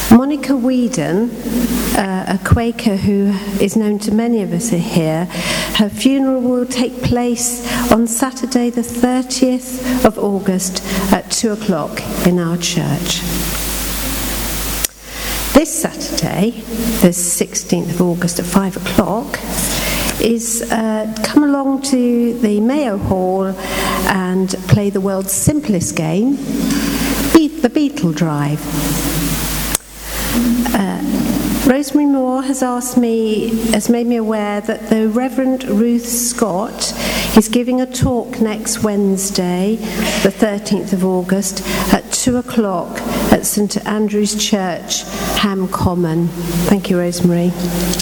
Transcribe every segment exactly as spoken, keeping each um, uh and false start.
Monica Whedon, uh, a Quaker who is known to many of us here, her funeral will take place on Saturday the thirtieth of August at two o'clock in our church. This Saturday, the sixteenth of August at five o'clock, is uh, come along to the Mayo Hall and play the world's simplest game, Be- the Beetle Drive. Uh, Rosemary Moore has asked me, has made me aware that the Reverend Ruth Scott is giving a talk next Wednesday, the thirteenth of August, at two o'clock at St Andrew's Church, Ham Common. Thank you, Rosemary.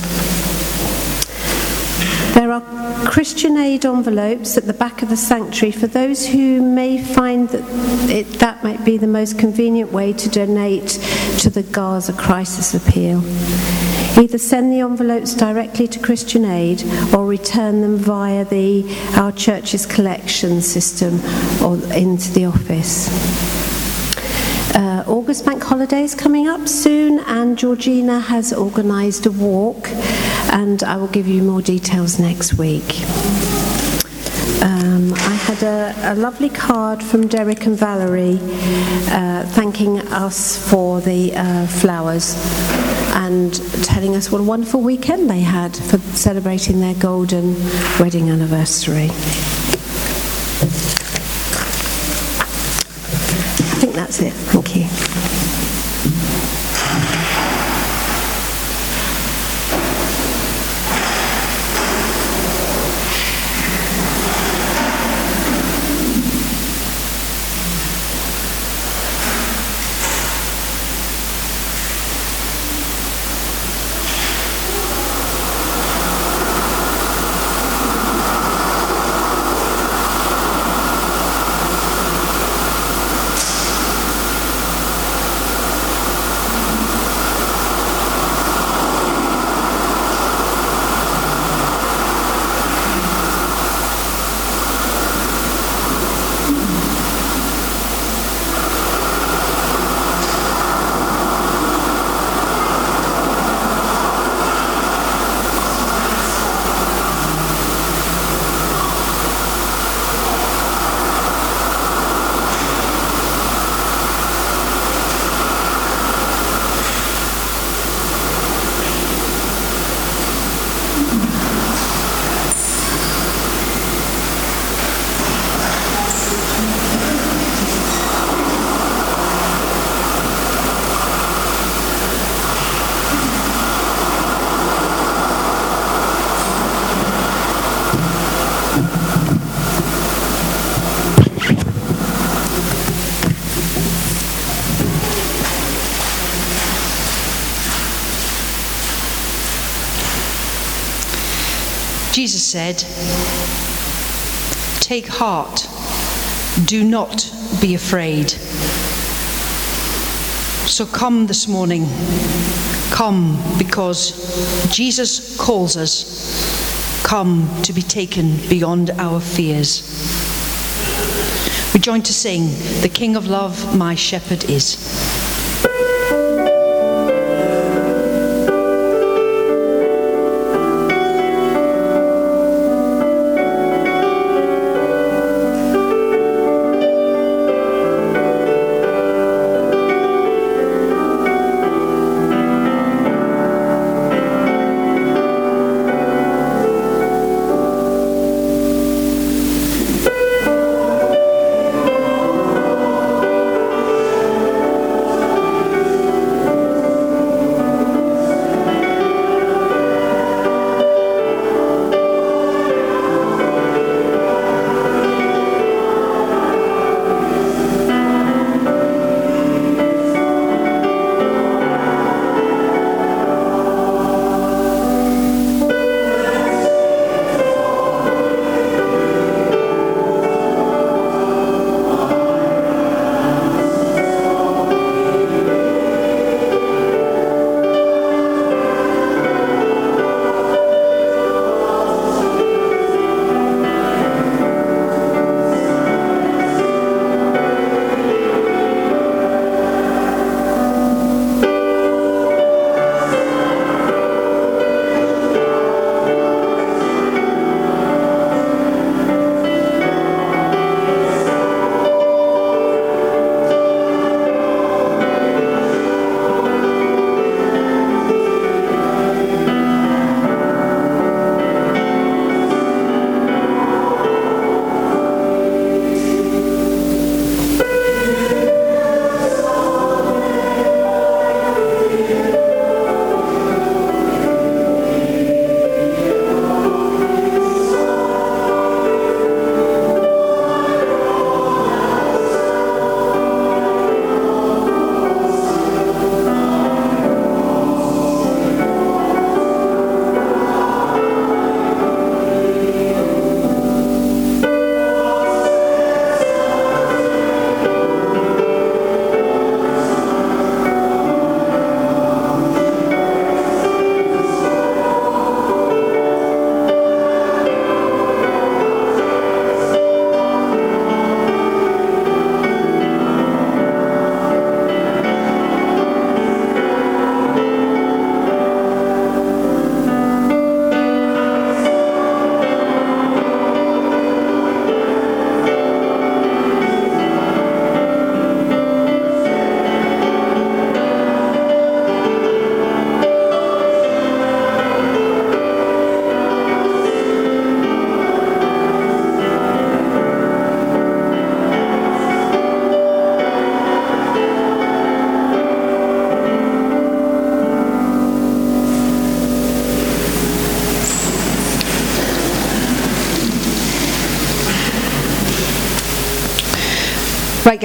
There are Christian Aid envelopes at the back of the sanctuary for those who may find that it, that might be the most convenient way to donate to the Gaza Crisis Appeal. Either send the envelopes directly to Christian Aid or return them via the our church's collection system or into the office. Uh, August bank holiday is coming up soon, and Georgina has organised a walk, and I will give you more details next week. Um, I had a, a lovely card from Derek and Valerie uh, thanking us for the uh, flowers and telling us what a wonderful weekend they had for celebrating their golden wedding anniversary. I think that's it. Thank you. Jesus said, "Take heart, do not be afraid." So come this morning, come because Jesus calls us, come to be taken beyond our fears. We join to sing, "The King of Love, my shepherd is."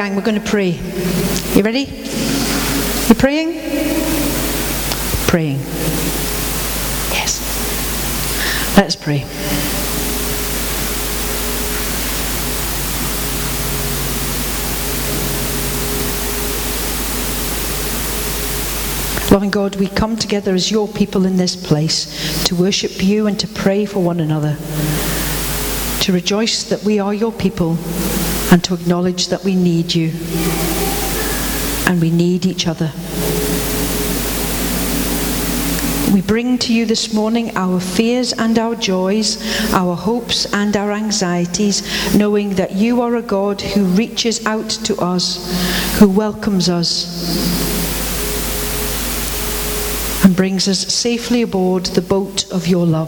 gang, we're going to pray. You ready? You praying? Praying. Yes. Let's pray. Loving God, we come together as your people in this place to worship you and to pray for one another, to rejoice that we are your people and to acknowledge that we need you and we need each other. We bring to you this morning our fears and our joys, our hopes and our anxieties, knowing that you are a God who reaches out to us, who welcomes us, and brings us safely aboard the boat of your love.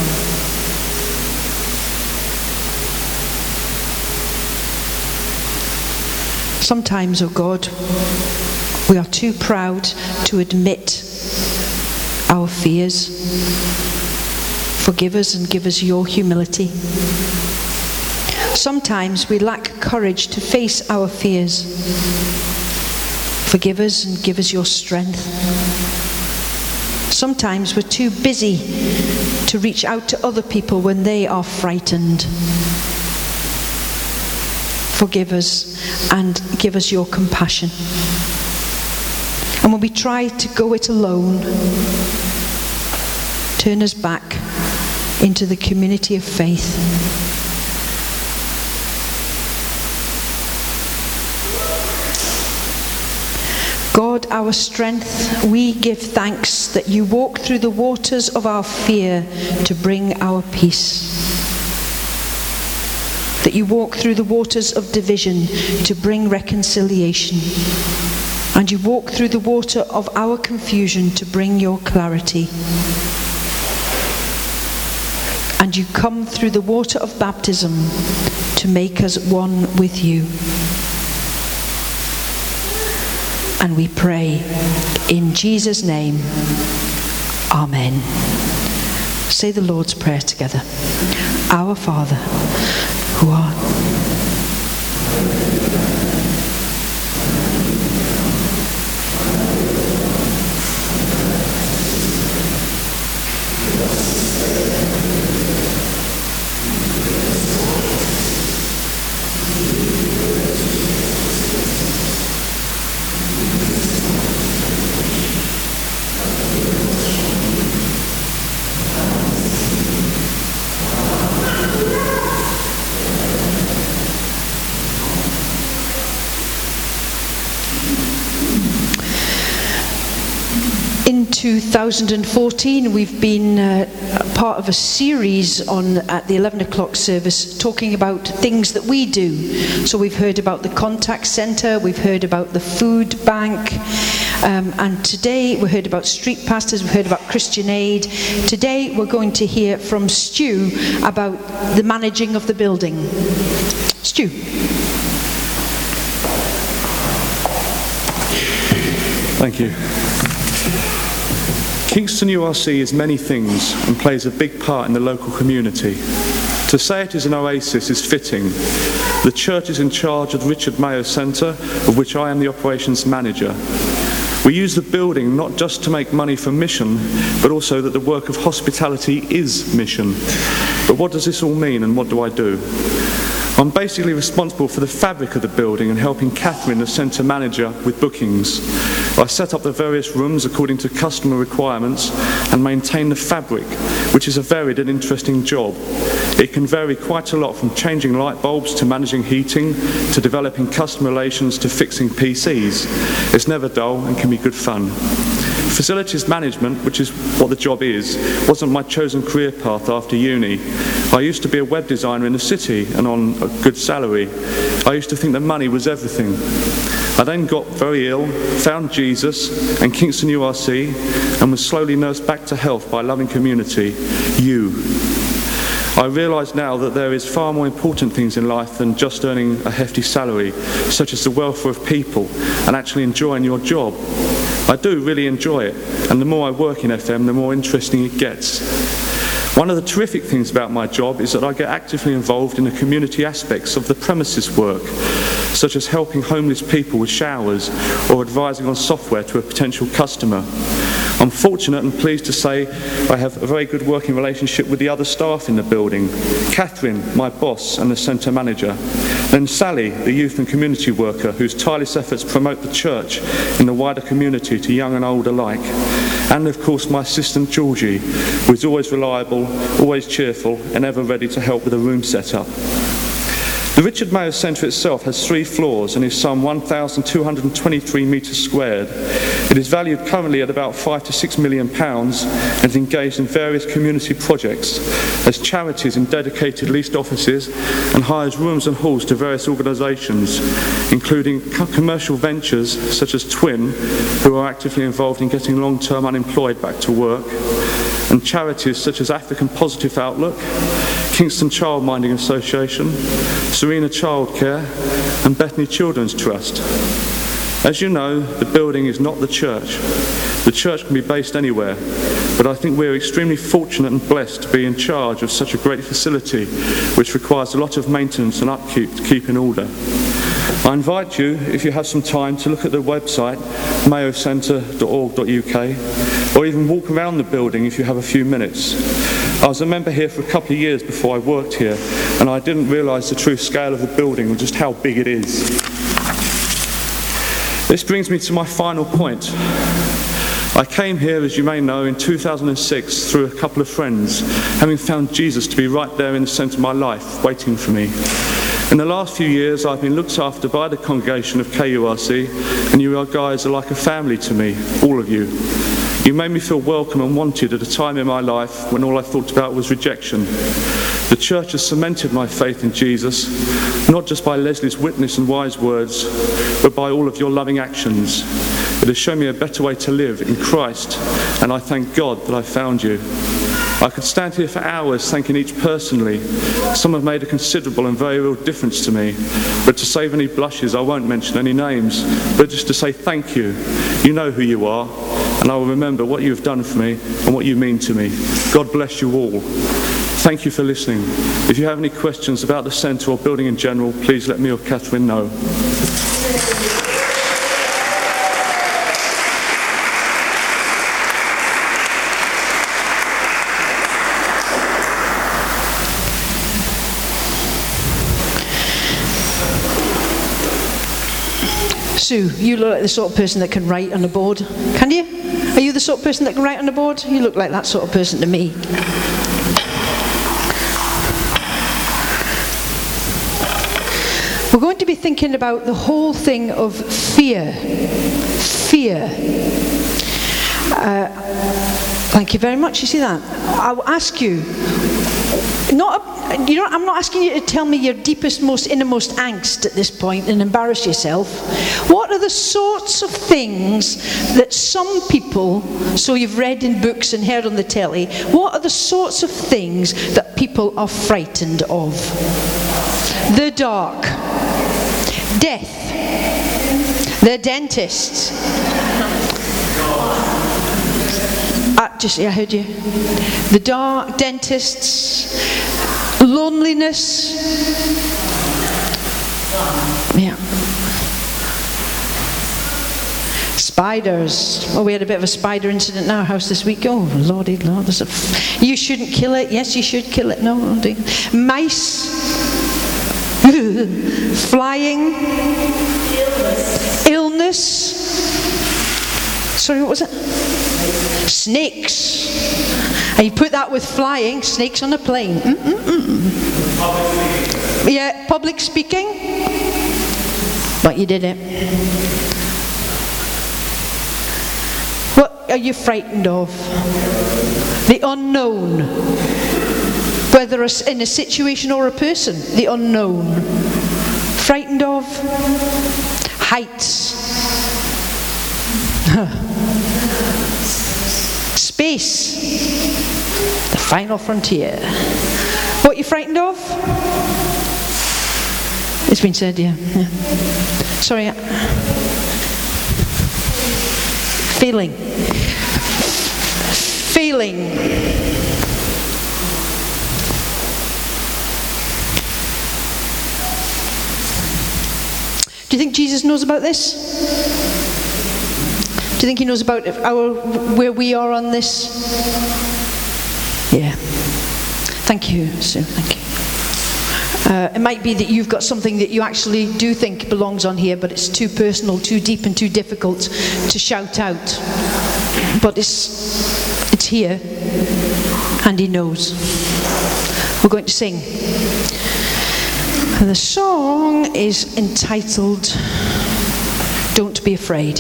Sometimes, oh God, we are too proud to admit our fears. Forgive us and give us your humility. Sometimes we lack courage to face our fears. Forgive us and give us your strength. Sometimes we're too busy to reach out to other people when they are frightened. Forgive us and give us your compassion. And when we try to go it alone, turn us back into the community of faith. God, our strength, we give thanks that you walk through the waters of our fear to bring our peace. That you walk through the waters of division to bring reconciliation. And you walk through the water of our confusion to bring your clarity. And you come through the water of baptism to make us one with you. And we pray in Jesus' name, Amen. Say the Lord's Prayer together. Our Father, who art two thousand fourteen, we've been uh, part of a series on at the eleven o'clock service talking about things that we do. So we've heard about the contact centre, we've heard about the food bank, um, and today we heard about street pastors, we heard about Christian Aid. Today we're going to hear from Stu about the managing of the building. Stu. Thank you. Kingston U R C is many things and plays a big part in the local community. To say it is an oasis is fitting. The church is in charge of the Richard Mayo Centre, of which I am the operations manager. We use the building not just to make money for mission, but also that the work of hospitality is mission. But what does this all mean and what do I do? I'm basically responsible for the fabric of the building and helping Catherine, the centre manager, with bookings. I set up the various rooms according to customer requirements and maintain the fabric, which is a varied and interesting job. It can vary quite a lot, from changing light bulbs to managing heating to developing customer relations to fixing P Cs. It's never dull and can be good fun. Facilities management, which is what the job is, wasn't my chosen career path after uni. I used to be a web designer in the city and on a good salary. I used to think that money was everything. I then got very ill, found Jesus and Kingston U R C, and was slowly nursed back to health by a loving community, you. I realise now that there is far more important things in life than just earning a hefty salary, such as the welfare of people and actually enjoying your job. I do really enjoy it, and the more I work in F M, the more interesting it gets. One of the terrific things about my job is that I get actively involved in the community aspects of the premises work, such as helping homeless people with showers or advising on software to a potential customer. I'm fortunate and pleased to say I have a very good working relationship with the other staff in the building. Catherine, my boss, and the centre manager. Then Sally, the youth and community worker, whose tireless efforts promote the church in the wider community to young and old alike. And of course my assistant Georgie, who is always reliable, always cheerful, and ever ready to help with a room setup. The Richard Mayo Centre itself has three floors and is some one thousand two hundred twenty-three metres squared. It is valued currently at about five to six million pounds and is engaged in various community projects as charities in dedicated leased offices and hires rooms and halls to various organisations, including co- commercial ventures such as Twin, who are actively involved in getting long-term unemployed back to work, and charities such as African Positive Outlook, Kingston Childminding Association, Serena Childcare, and Bethany Children's Trust. As you know, the building is not the church. The church can be based anywhere, but I think we're extremely fortunate and blessed to be in charge of such a great facility, which requires a lot of maintenance and upkeep to keep in order. I invite you, if you have some time, to look at the website mayo centre dot org dot U K, or even walk around the building if you have a few minutes. I was a member here for a couple of years before I worked here, and I didn't realise the true scale of the building or just how big it is. This brings me to my final point. I came here, as you may know, in two thousand six through a couple of friends, having found Jesus to be right there in the centre of my life, waiting for me. In the last few years, I've been looked after by the congregation of K U R C, and you guys are like a family to me, all of you. You made me feel welcome and wanted at a time in my life when all I thought about was rejection. The church has cemented my faith in Jesus, not just by Leslie's witness and wise words, but by all of your loving actions. It has shown me a better way to live in Christ, and I thank God that I found you. I could stand here for hours thanking each personally. Some have made a considerable and very real difference to me. But to save any blushes, I won't mention any names, but just to say thank you. You know who you are, and I will remember what you have done for me and what you mean to me. God bless you all. Thank you for listening. If you have any questions about the centre or building in general, please let me or Catherine know. Sue, you look like the sort of person that can write on a board. Can you? Are you the sort of person that can write on a board? You look like that sort of person to me. We're going to be thinking about the whole thing of fear. Fear. Uh, thank you very much. You see that? I'll ask you. Not a, you know, I'm not asking you to tell me your deepest, most innermost angst at this point and embarrass yourself. What are the sorts of things that some people, so you've read in books and heard on the telly, what are the sorts of things that people are frightened of? The dark, death, the dentist. Uh, just, I heard you. The dark, dentists, loneliness. Yeah. Spiders. Well, we had a bit of a spider incident in our house this week. Oh, lordy, lord. There's a f- you shouldn't kill it. Yes, you should kill it. No, don't do it. Mice. Flying. Illness. Illness. Sorry, what was it? Snakes. And you put that with flying, snakes on a plane. Mm-mm-mm. Yeah, public speaking. But you did it. What are you frightened of? The unknown. Whether in a situation or a person, the unknown. Frightened of? Heights. Space, the final frontier. What are you frightened of? It's been said, yeah. yeah. Sorry. Feeling. Feeling. Do you think Jesus knows about this? Do you think he knows about our where we are on this? Yeah. Thank you, Sue. Thank you. Uh, it might be that you've got something that you actually do think belongs on here, but it's too personal, too deep, and too difficult to shout out. But it's it's here, and he knows. We're going to sing. The song is entitled "Don't Be Afraid."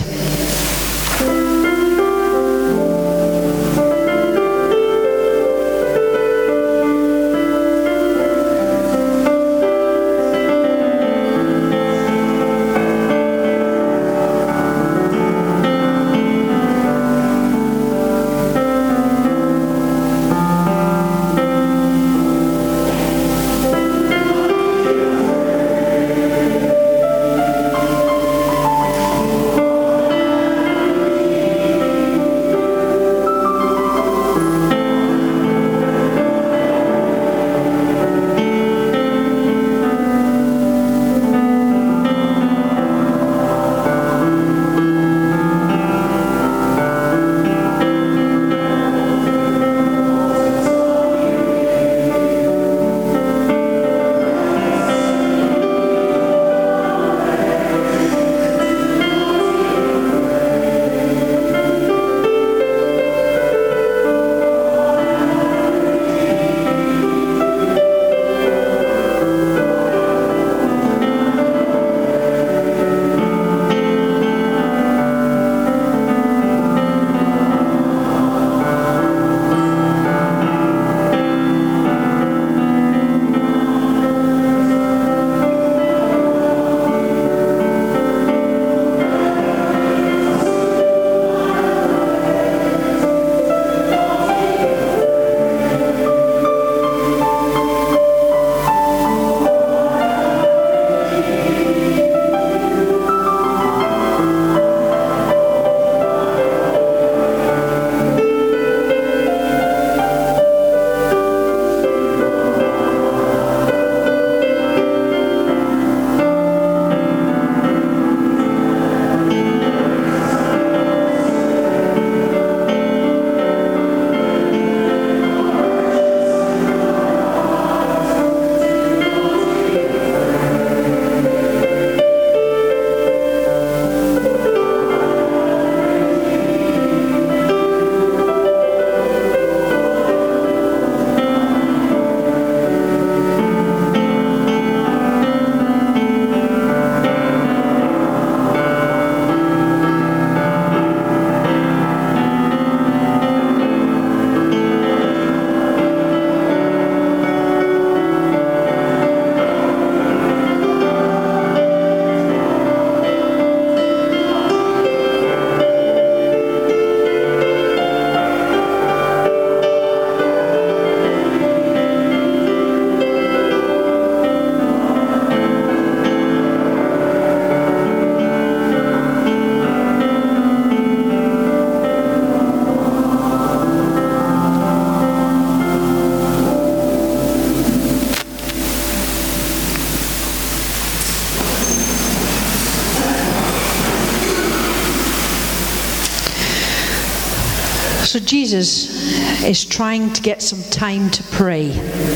So Jesus is trying to get some time to pray.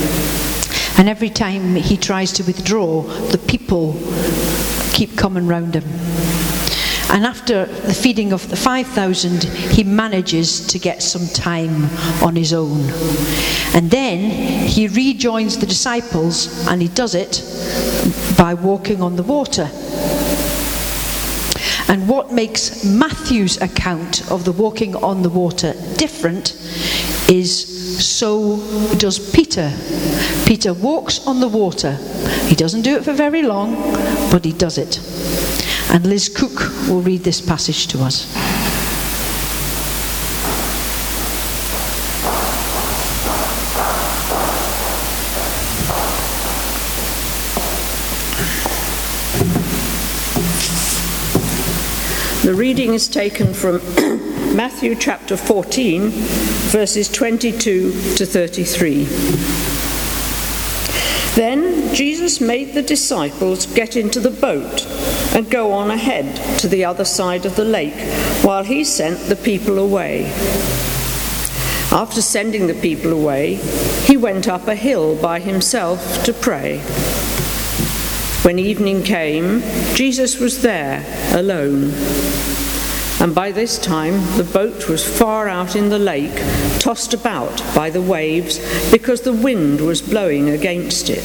And every time he tries to withdraw, the people keep coming round him. And after the feeding of the five thousand, he manages to get some time on his own. And then he rejoins the disciples, and he does it by walking on the water. And what makes Matthew's account of the walking on the water different is so does Peter. Peter walks on the water. He doesn't do it for very long, but he does it. And Liz Cook will read this passage to us. The reading is taken from Matthew chapter fourteen, verses twenty-two to thirty-three. Then Jesus made the disciples get into the boat and go on ahead to the other side of the lake, while he sent the people away. After sending the people away, he went up a hill by himself to pray. When evening came, Jesus was there alone. And by this time, the boat was far out in the lake, tossed about by the waves because the wind was blowing against it.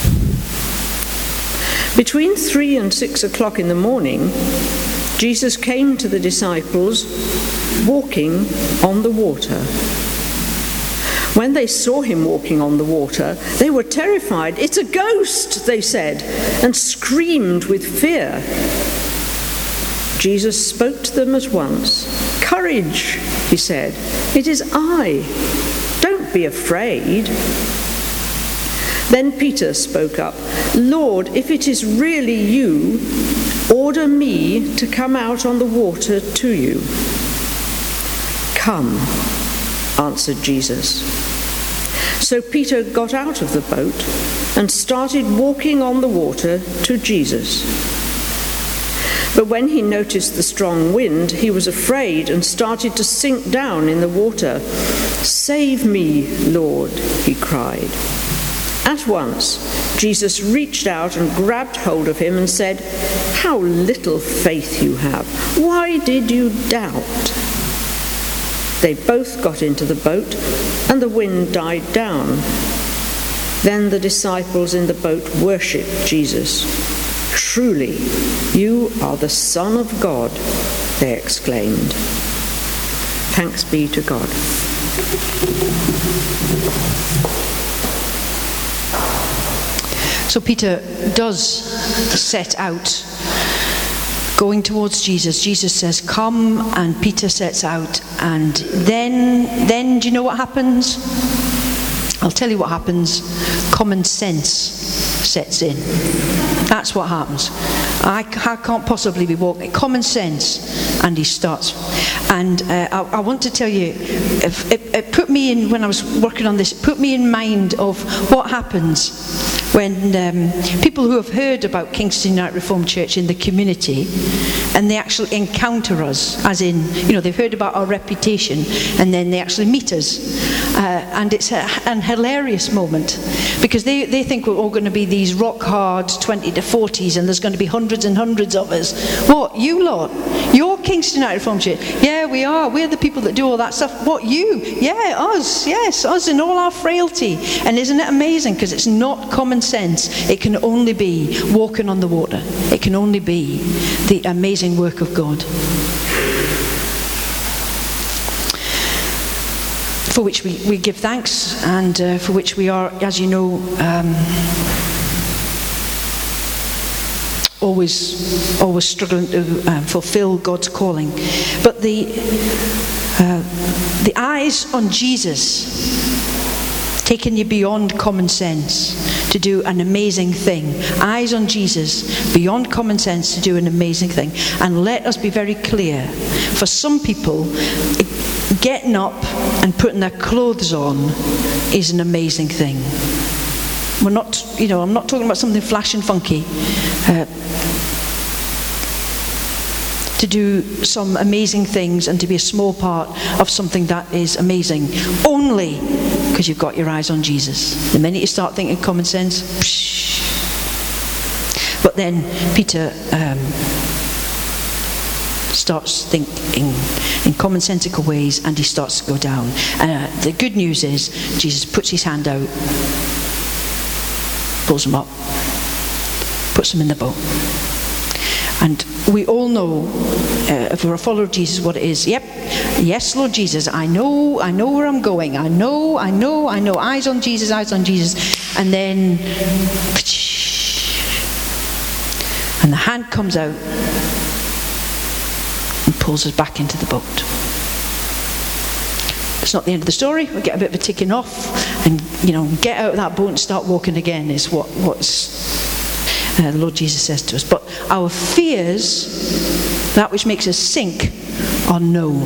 Between three and six o'clock in the morning, Jesus came to the disciples walking on the water. When they saw him walking on the water, they were terrified. "It's a ghost," they said, and screamed with fear. Jesus spoke to them at once. "Courage," he said. "It is I. Don't be afraid." Then Peter spoke up. "Lord, if it is really you, order me to come out on the water to you." "Come," answered Jesus. So Peter got out of the boat and started walking on the water to Jesus. But when he noticed the strong wind, he was afraid and started to sink down in the water. "Save me, Lord," he cried. At once, Jesus reached out and grabbed hold of him and said, "How little faith you have! Why did you doubt?" They both got into the boat, and the wind died down. Then the disciples in the boat worshipped Jesus. "Truly, you are the Son of God," they exclaimed. Thanks be to God. So Peter does set out going towards Jesus. Jesus says, "Come," and Peter sets out. And then, then do you know what happens? I'll tell you what happens. Common sense sets in. That's what happens. I, I can't possibly be walking. Common sense. And he starts. And uh, I, I want to tell you, if, it, it put me in, when I was working on this, it put me in mind of what happens when um, people who have heard about Kingston United Reformed Church in the community, and they actually encounter us, as in, you know, they've heard about our reputation, and then they actually meet us. Uh, and it's a, an hilarious moment, because they, they think we're all going to be these rock-hard twenty to forties, and there's going to be hundreds and hundreds of us. What, you lot? You're Kingston United Reformed Church? Yeah, we are. We're the people that do all that stuff. What, you? Yeah, us. Yes, us in all our frailty. And isn't it amazing? Because it's not common sense. It can only be walking on the water. It can only be the amazing work of God, for which we, we give thanks, and uh, for which we are, as you know, um, always always struggling to uh, fulfill God's calling. But the uh, the eyes on Jesus, taking you beyond common sense to do an amazing thing. Eyes on Jesus, beyond common sense to do an amazing thing. And let us be very clear, for some people, getting up and putting their clothes on is an amazing thing. We're not, you know, I'm not talking about something flash and funky. Uh, to do some amazing things and to be a small part of something that is amazing, only because you've got your eyes on Jesus. The minute you start thinking common sense, psh. But then Peter um, starts thinking in commonsensical ways, and he starts to go down. Uh, the good news is Jesus puts his hand out, pulls him up, puts him in the boat. And we all know, uh, if we're a follower of Jesus, what it is. Yep, yes, Lord Jesus, I know, I know where I'm going. I know, I know, I know. Eyes on Jesus, eyes on Jesus. And then, and the hand comes out and pulls us back into the boat. It's not the end of the story. We get a bit of a ticking off, and, you know, get out of that boat and start walking again is what what's Uh, the Lord Jesus says to us. But our fears, that which makes us sink, are known.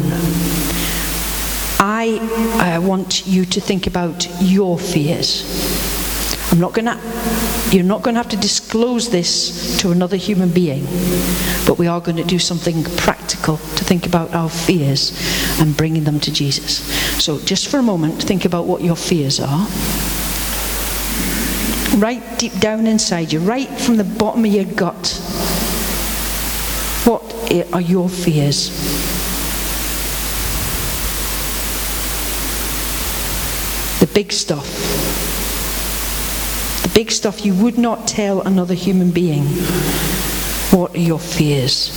I uh, want you to think about your fears. I'm not going to, you're not going to have to disclose this to another human being, but we are going to do something practical to think about our fears and bringing them to Jesus. So just for a moment, think about what your fears are. Right deep down inside you, right from the bottom of your gut. What are your fears? The big stuff. The big stuff you would not tell another human being. What are your fears?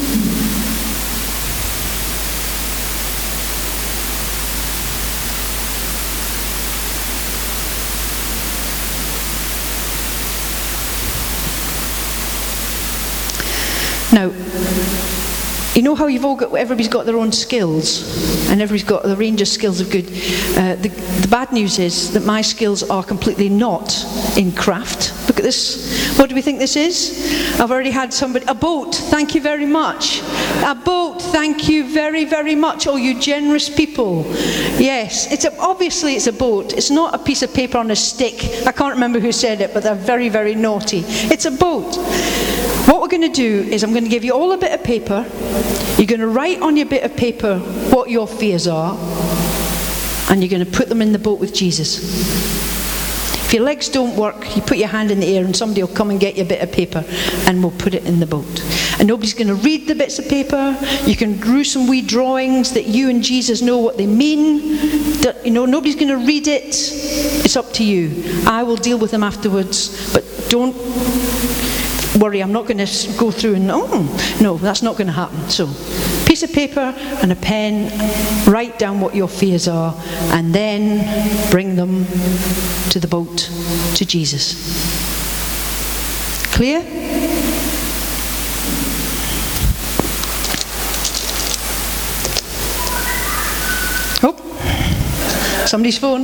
Now, you know how you've all got, everybody's got their own skills, and everybody's got the range of skills of good. Uh, the, the bad news is that my skills are completely not in craft. Look at this. What do we think this is? I've already had somebody, a boat, thank you very much. A boat, thank you very, very much. Oh, you generous people. Yes, it's a, obviously it's a boat. It's not a piece of paper on a stick. I can't remember who said it, but they're very, very naughty. It's a boat. What we're going to do is I'm going to give you all a bit of paper. You're going to write on your bit of paper what your fears are, and you're going to put them in the boat with Jesus. If your legs don't work, you put your hand in the air and somebody will come and get your bit of paper and we'll put it in the boat. And nobody's going to read the bits of paper. You can do some wee drawings that you and Jesus know what they mean. That, you know, nobody's going to read it. It's up to you. I will deal with them afterwards, but don't worry, I'm not going to go through and, oh, no, that's not going to happen. So, piece of paper and a pen, write down what your fears are, and then bring them to the boat, to Jesus. Clear? Oh, somebody's phone.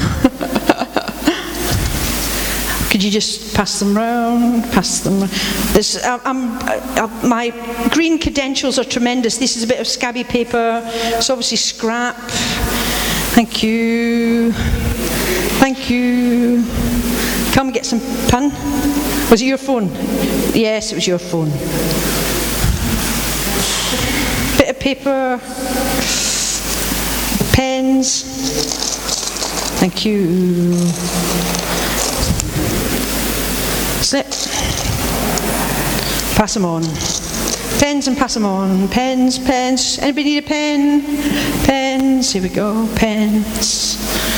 Could you just pass them round, pass them round? This, uh, I'm, uh, my green credentials are tremendous. This is a bit of scabby paper. It's obviously scrap. Thank you. Thank you. Come get some pen. Was it your phone? Yes, it was your phone. Bit of paper. Pens. Thank you. Slip. Pass them on. Pens and pass them on. Pens, pens. Anybody need a pen? Pens. Here we go. Pens.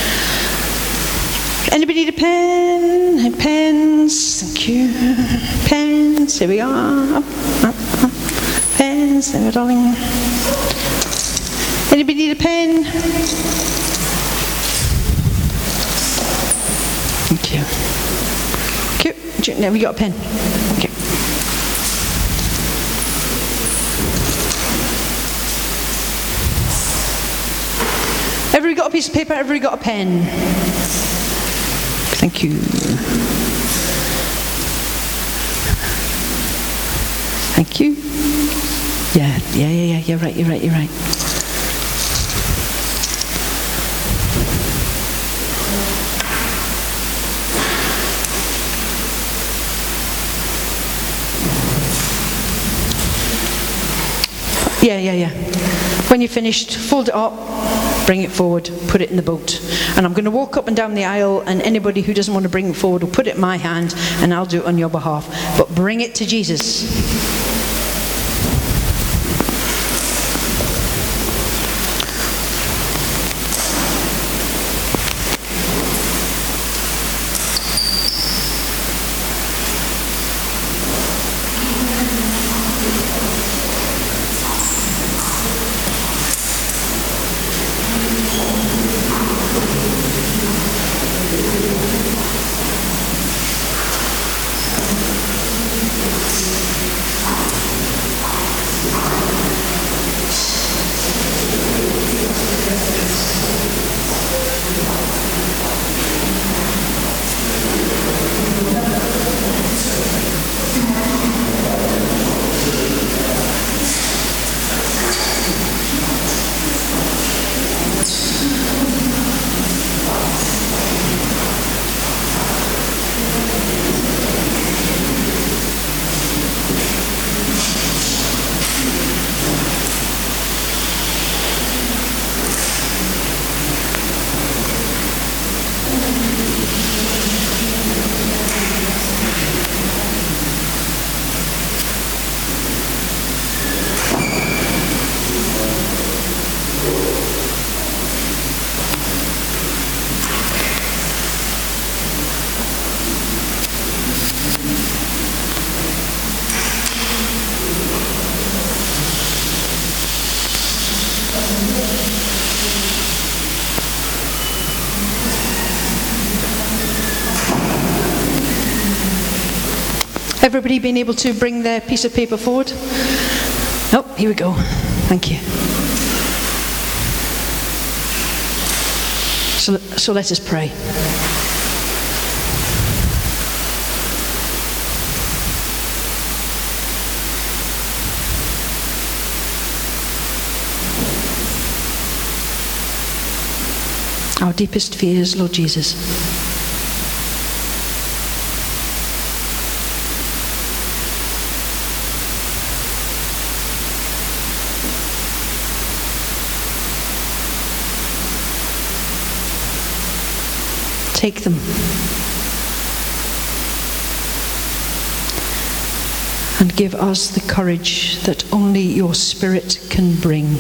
Anybody need a pen? Pens. Thank you. Pens. Here we are. Up, up, up. Pens. There we go, darling. Anybody need a pen? Thank you. Now we got a pen. Okay. Everybody got a piece of paper? Everybody got a pen? Thank you. Thank you. Yeah, yeah, yeah, yeah. You're right. You're right. You're right. Yeah, yeah, yeah. When you're finished, fold it up, bring it forward, put it in the boat. And I'm going to walk up and down the aisle, and anybody who doesn't want to bring it forward will put it in my hand, and I'll do it on your behalf. But bring it to Jesus. Everybody been able to bring their piece of paper forward? Oh, here we go. Thank you. So, so let us pray. Our deepest fears, Lord Jesus. Take them and give us the courage that only your Spirit can bring.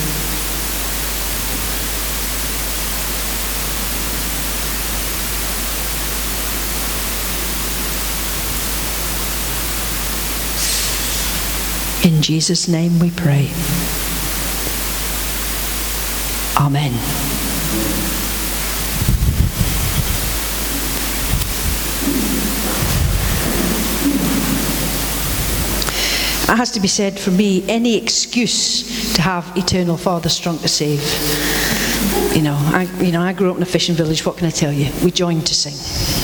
In Jesus' name we pray. Amen. It has to be said, for me, any excuse to have Eternal Father Strong to Save. You know, I, you know, I grew up in a fishing village. What can I tell you? We joined to sing.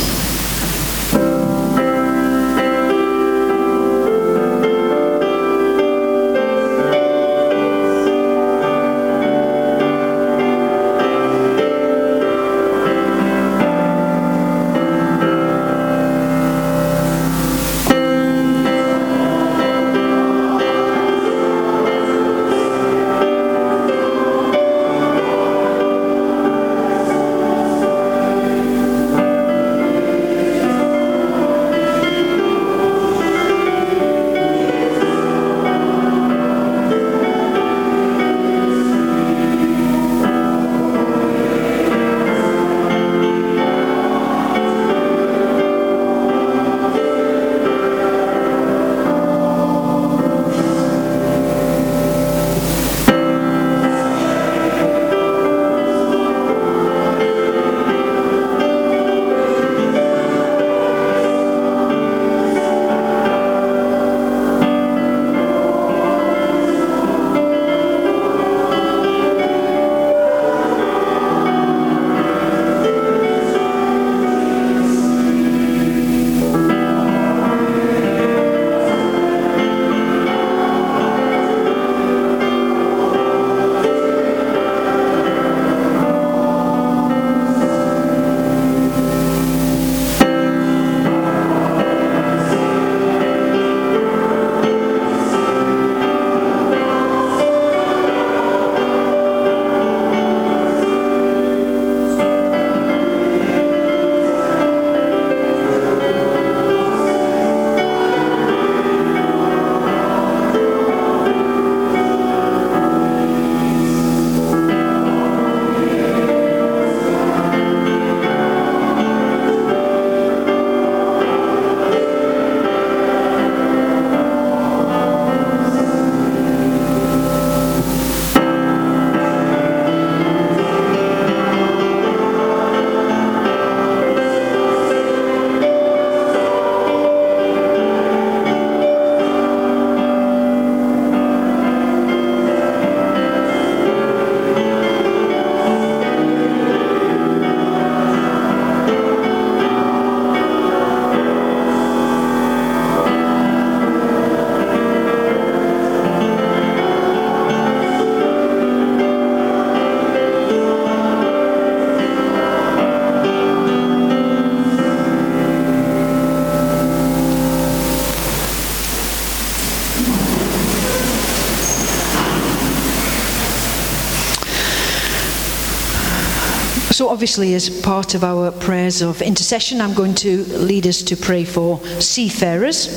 So obviously, as part of our prayers of intercession, I'm going to lead us to pray for seafarers.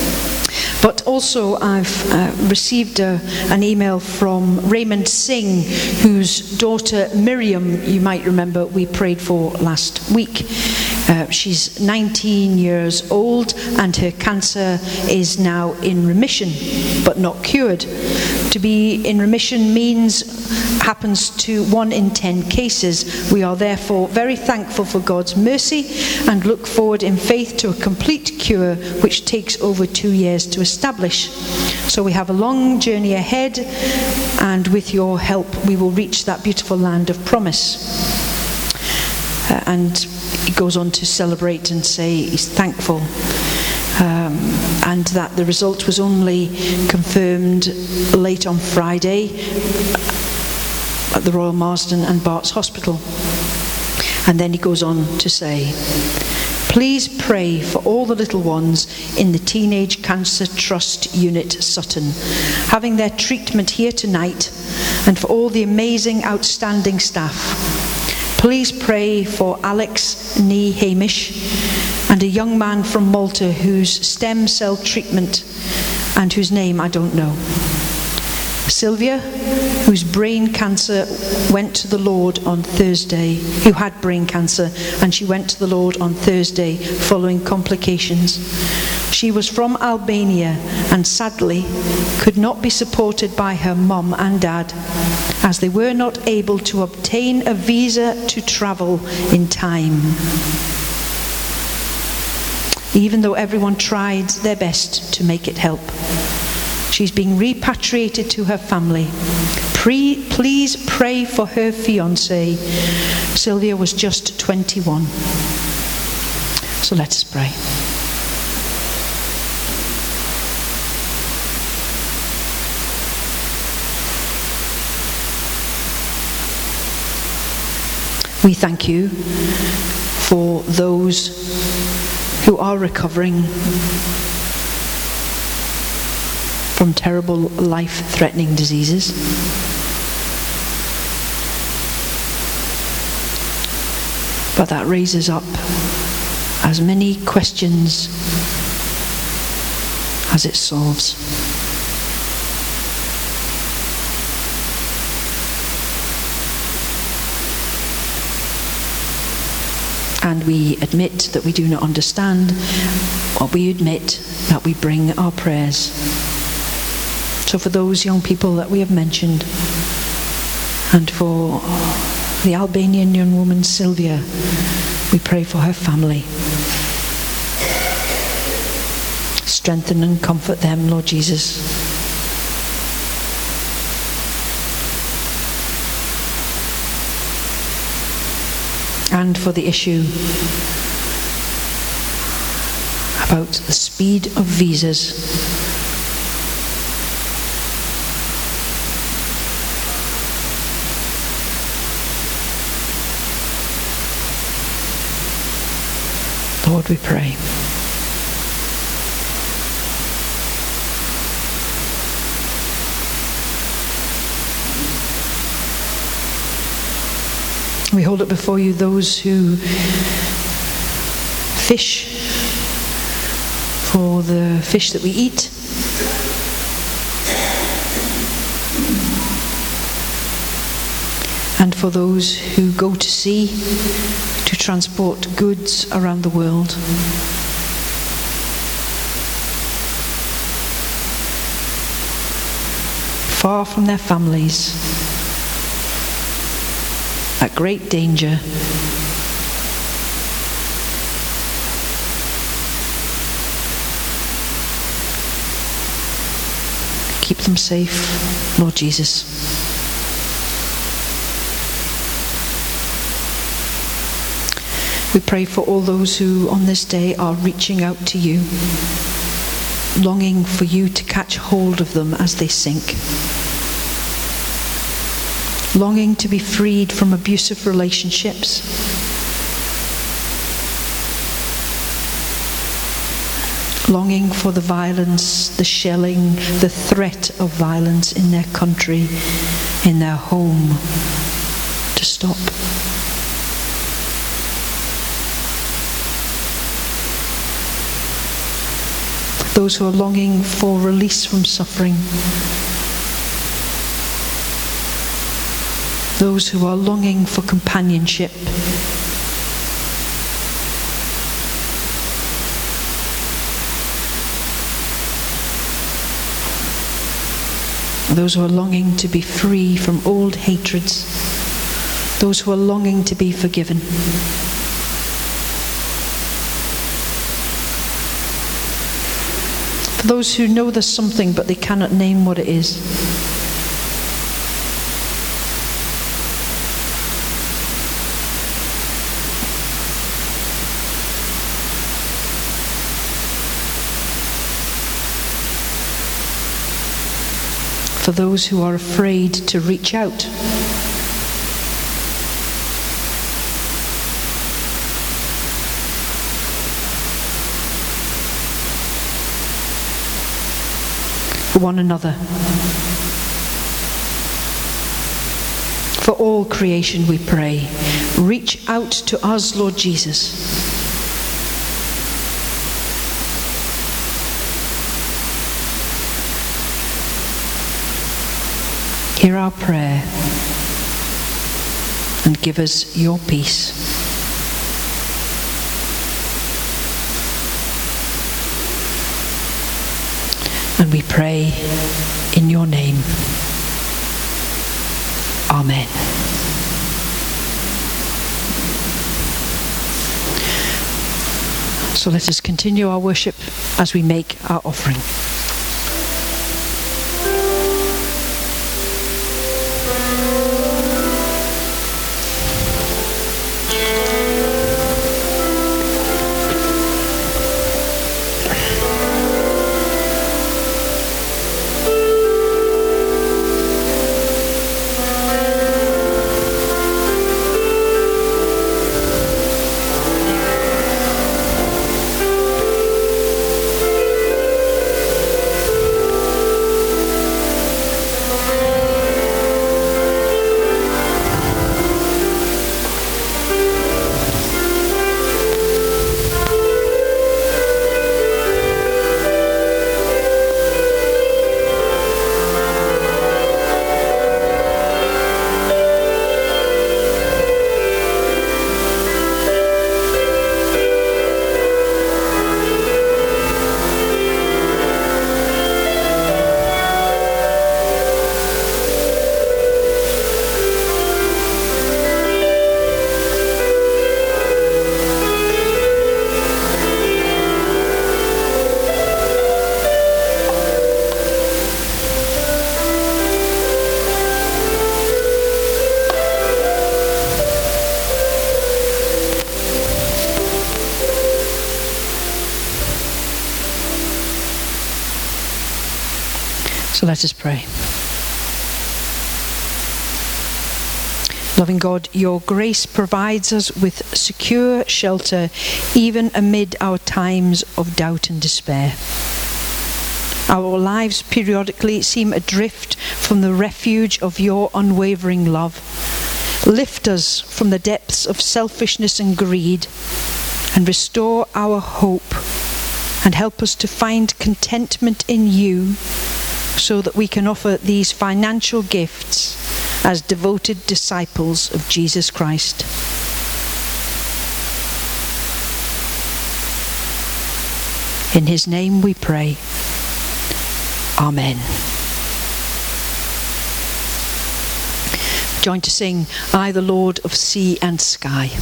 But also I've uh, received a, an email from Raymond Singh, whose daughter Miriam, you might remember, we prayed for last week. Uh, she's nineteen years old and her cancer is now in remission, but not cured. To be in remission means happens to one in ten cases. We are therefore very thankful for God's mercy and look forward in faith to a complete cure which takes over two years to establish. So we have a long journey ahead, and with your help we will reach that beautiful land of promise. Uh, and he goes on to celebrate and say he's thankful. Um, and that the result was only confirmed late on Friday at the Royal Marsden and Barts Hospital. And then he goes on to say, please pray for all the little ones in the Teenage Cancer Trust Unit Sutton, having their treatment here tonight, and for all the amazing, outstanding staff. Please pray for Alex Nee Hamish and a young man from Malta whose stem cell treatment and whose name I don't know. Sylvia, whose brain cancer went to the Lord on Thursday, who had brain cancer, and she went to the Lord on Thursday following complications. She was from Albania and sadly could not be supported by her mum and dad, as they were not able to obtain a visa to travel in time, even though everyone tried their best to make it help. She's being repatriated to her family. Pre- please pray for her fiancé. Sylvia was just twenty-one. So let us pray. We thank you for those who are recovering from terrible life-threatening diseases. But that raises up as many questions as it solves. And we admit that we do not understand, or we admit that we bring our prayers. So for those young people that we have mentioned, and for the Albanian young woman Sylvia, we pray for her family. Strengthen and comfort them, Lord Jesus. And for the issue about the speed of visas, Lord, we pray. We hold up before you those who fish for the fish that we eat. And for those who go to sea to transport goods around the world. Far from their families, at great danger. Keep them safe, Lord Jesus. We pray for all those who on this day are reaching out to you, longing for you to catch hold of them as they sink. Longing to be freed from abusive relationships. Longing for the violence, the shelling, the threat of violence in their country, in their home, to stop. Those who are longing for release from suffering. Those who are longing for companionship. those who are longing to be free from old hatreds, those who are longing to be forgiven. For those who know there's something but they cannot name what it is. For those who are afraid to reach out. For one another. For all creation we pray. Reach out to us, Lord Jesus. Hear our prayer and give us your peace. And we pray in your name. Amen. So let us continue our worship as we make our offering. So let us pray. Loving God, your grace provides us with secure shelter even amid our times of doubt and despair. Our lives periodically seem adrift from the refuge of your unwavering love. Lift us from the depths of selfishness and greed and restore our hope and help us to find contentment in you, so that we can offer these financial gifts as devoted disciples of Jesus Christ. In his name we pray. Amen. Join to sing, I, the Lord of sea and sky.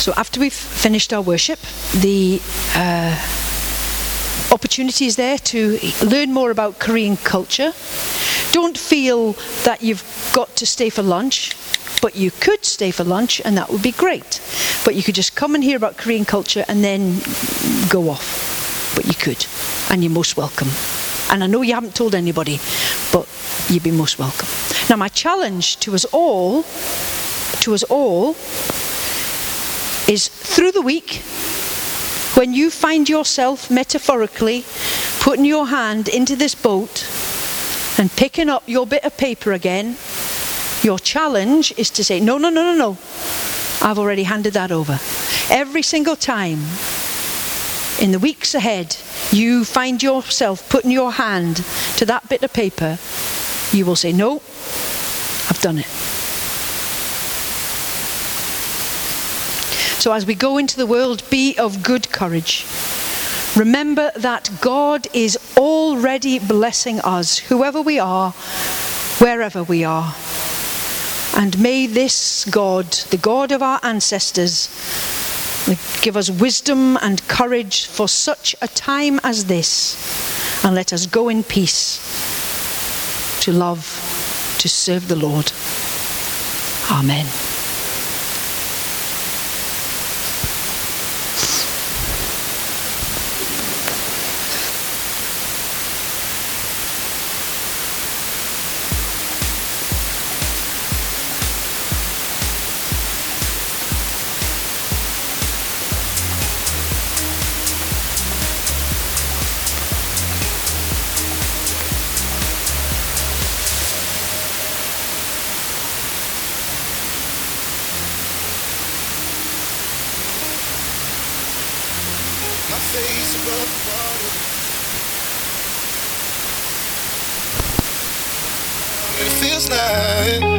So after we've finished our worship, the uh, opportunity is there to learn more about Korean culture. Don't feel that you've got to stay for lunch, but you could stay for lunch and that would be great. But you could just come and hear about Korean culture and then go off. But you could, and you're most welcome. And I know you haven't told anybody, but you'd be most welcome. Now my challenge to us all, to us all, is through the week, when you find yourself metaphorically putting your hand into this boat and picking up your bit of paper again, your challenge is to say, no, no, no, no, no, I've already handed that over. Every single time in the weeks ahead, you find yourself putting your hand to that bit of paper, you will say, no, I've done it. So as we go into the world, be of good courage. Remember that God is already blessing us, whoever we are, wherever we are. And may this God, the God of our ancestors, give us wisdom and courage for such a time as this. And let us go in peace to love, to serve the Lord. Amen. Face above the water. It feels like